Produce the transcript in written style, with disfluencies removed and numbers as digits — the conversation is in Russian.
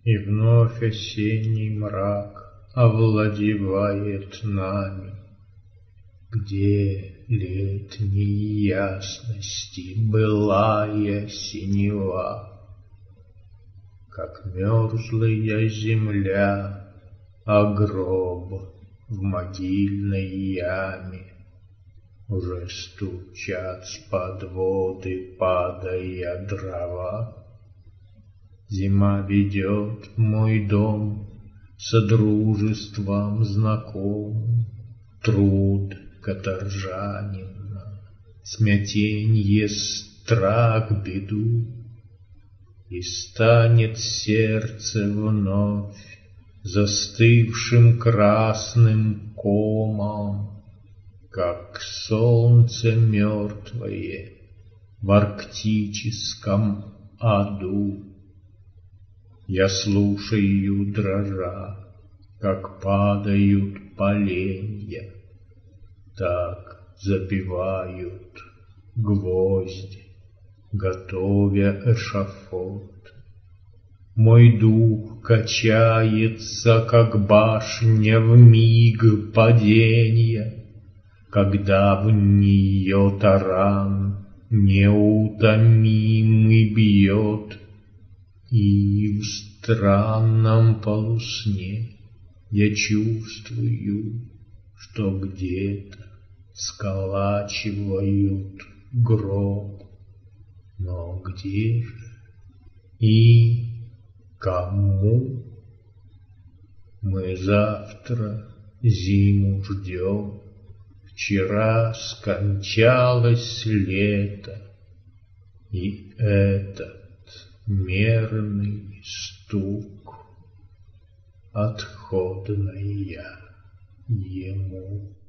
И вновь осенний мрак овладевает нами. Где летней ясности былая синева? Как мерзлая земля, а гроб в могильной яме. Уже стучат с подводы, падая дрова. Зима ведет мой дом содружеством знакомым. Труд каторжанина, смятенье, страх, беду. И станет сердце вновь застывшим красным комом, как солнце мертвое в арктическом аду. Я слушаю, дрожа, как падают поленья, так забивают гвозди, готовя эшафот. Мой дух качается, как башня в миг падения, когда в нее таран неутомимый бьет. И в странном полусне я чувствую, что где-то сколачивают гроб. Но где же и кому? Мы завтра зиму ждем. Вчера скончалось лето, и этот мерный стук отходная ему.